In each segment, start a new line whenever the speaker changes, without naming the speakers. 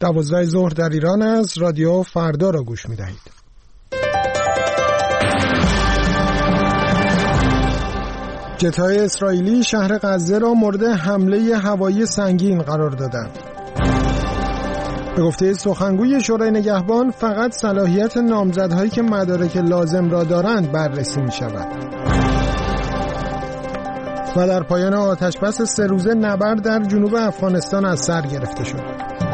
12 ظهر در ایران است. رادیو فردا را گوش می‌دهید. جت‌های اسرائیلی شهر غزه را مورد حمله هوایی سنگین قرار دادند. به گفته سخنگوی شورای نگهبان فقط صلاحیت نامزدهایی که مدارک لازم را دارند بررسی می‌شود. و در پایان آتشبس 3 روزه نبرد در جنوب افغانستان از سر گرفته شد.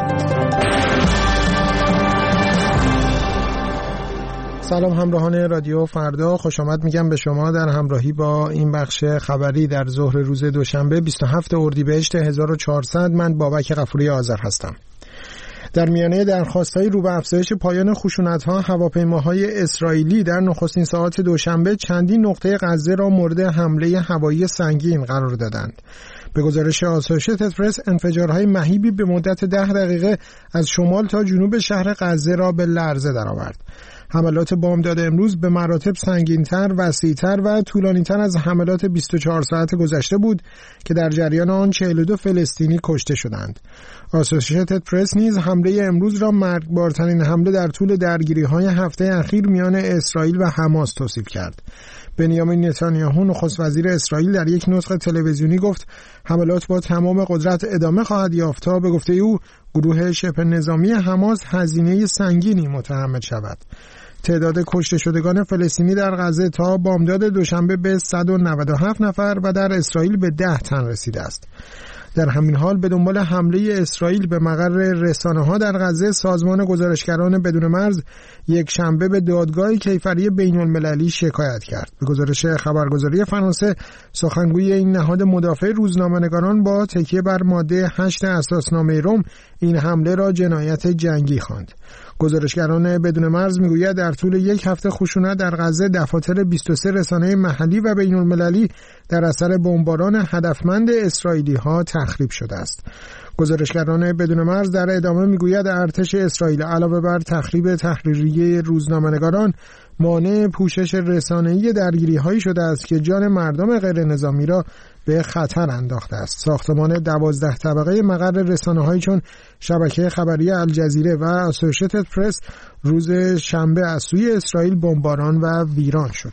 سلام همراهان رادیو فردا، خوش آمد میگم به شما در همراهی با این بخش خبری در ظهر روز دوشنبه 27 اردیبهشت 1400. من بابک غفوری آذر هستم. در میانه درخواست‌های رو به افزایش پایان خشونت‌ها، هواپیماهای اسرائیلی در نخستین ساعات دوشنبه چندین نقطه غزه را مورد حمله هوایی سنگین قرار دادند. به گزارش آسوشیتد پرس، انفجارهای مهیبی به مدت 10 دقیقه از شمال تا جنوب شهر غزه را به لرزه درآورد. حملات بامداد امروز به مراتب سنگین‌تر، وسیع‌تر و طولانی‌تر از حملات 24 ساعت گذشته بود که در جریان آن 42 فلسطینی کشته شدند. آسوشیتد پرس نیز حمله امروز را مرگبارترین حمله در طول درگیری‌های هفته اخیر میان اسرائیل و حماس توصیف کرد. بنیامین نتانیاهو نخست وزیر اسرائیل در یک نطق تلویزیونی گفت حملات با تمام قدرت ادامه خواهد یافت تا به گفته او گروه شبه نظامی حماس هزینه سنگینی متحمل شود. تعداد کشته شدگان فلسطینی در غزه تا بامداد دوشنبه به 197 نفر و در اسرائیل به 10 تن رسیده است. در همین حال به دنبال حمله اسرائیل به مقر رسانه‌ها در غزه، سازمان گزارشگران بدون مرز یک شنبه به دادگاه کیفری بین‌المللی شکایت کرد. به گزارش خبرگزاری فرانسه، سخنگوی این نهاد مدافع روزنامه‌نگاران با تکیه بر ماده 8 اساسنامه روم این حمله را جنایت جنگی خواند. گزارشگران بدون مرز میگوید در طول یک هفته خشونت در غزه دفاتر 23 رسانه محلی و بین‌المللی در اثر بمباران هدفمند اسرائیلی‌ها تخریب شده است. گزارشگران بدون مرز در ادامه میگوید ارتش اسرائیل علاوه بر تخریب تحریریه روزنامه‌نگاران مانع پوشش رسانه‌ای درگیری‌هایی شده است که جان مردم غیر نظامی را به خطر انداخته است. ساختمان 12 طبقه مقر رسانه‌هایی چون شبکه خبری الجزیره و آسوشیتد پرس روز شنبه از سوی اسرائیل بمباران و ویران شد.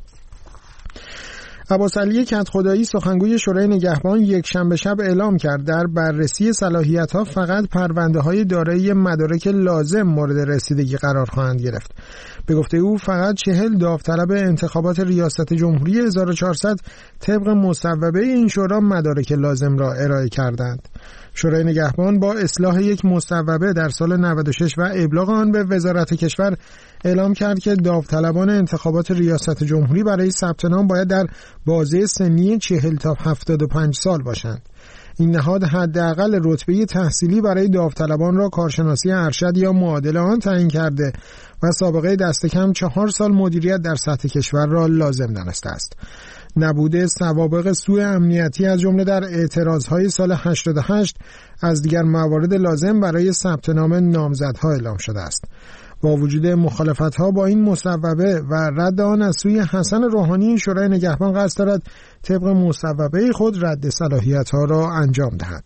عباس علی کدخدایی سخنگوی شورای نگهبان یک شنبه شب اعلام کرد در بررسی صلاحیت‌ها فقط پرونده‌های دارای مدارک لازم مورد رسیدگی قرار خواهند گرفت. به گفته او فقط 40 داوطلب انتخابات ریاست جمهوری 1400 طبق مصوبه این شورا مدارک لازم را ارائه کردند. شورای نگهبان با اصلاح یک مصوبه در سال 96 و ابلاغ آن به وزارت کشور اعلام کرد که داوطلبان انتخابات ریاست جمهوری برای ثبت نام باید در بازه سنی 40 تا 75 سال باشند. این نهاد حداقل رتبه تحصیلی برای داوطلبان را کارشناسی ارشد یا معادل آن تعیین کرده و سابقه دست کم 4 سال مدیریت در سطح کشور را لازم دانسته است. نبوده سوابق سوء امنیتی از جمله در اعتراضهای سال 88 از دیگر موارد لازم برای ثبت نام نامزدها اعلام شده است. با وجود مخالفت‌ها با این مصوبه و رد آن از سوی حسن روحانی، شورای نگهبان قصد دارد طبق مصوبه خود رد صلاحیت‌ها را انجام دهد.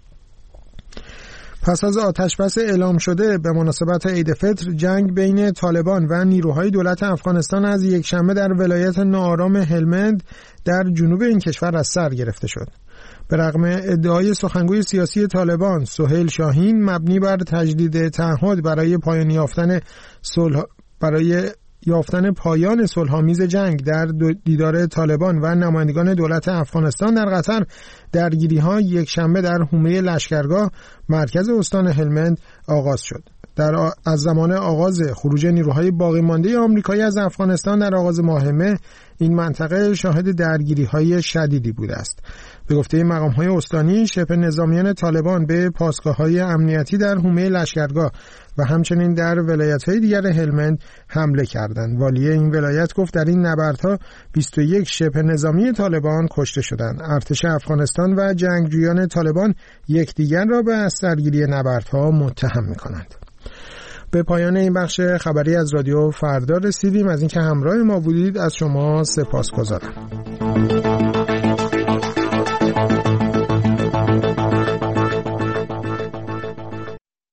پس از آتشبس اعلام شده به مناسبت عید فطر، جنگ بین طالبان و نیروهای دولت افغانستان از یک شنبه در ولایت ناآرام هلمند در جنوب این کشور از سر گرفته شد. به رغم ادعای سخنگوی سیاسی طالبان سهیل شاهین مبنی بر تجدید تعهد برای یافتن پایان صلح‌آمیز جنگ در دیدار طالبان و نمایندگان دولت افغانستان در قطر، درگیری‌ها یک شنبه در حومه لشکرگاه مرکز استان هلمند آغاز شد. از زمان آغاز خروج نیروهای باقی مانده آمریکایی از افغانستان در آغاز ماه مه، این منطقه شاهد درگیری‌های شدیدی بوده است. به گفته مقام‌های استانی، شبه نظامیان طالبان به پاسگاه‌های امنیتی در حومه لشکرگاه و همچنین در ولایت‌های دیگر هلمند حمله کردند. والی این ولایت گفت در این نبردها 21 شبه نظامی طالبان کشته شدند. ارتش افغانستان و جنگجویان طالبان یکدیگر را به درگیری نبردها متهم می‌کنند. به پایان این بخش خبری از رادیو فردا رسیدیم. از اینکه همراه ما بودید از شما سپاسگزارم.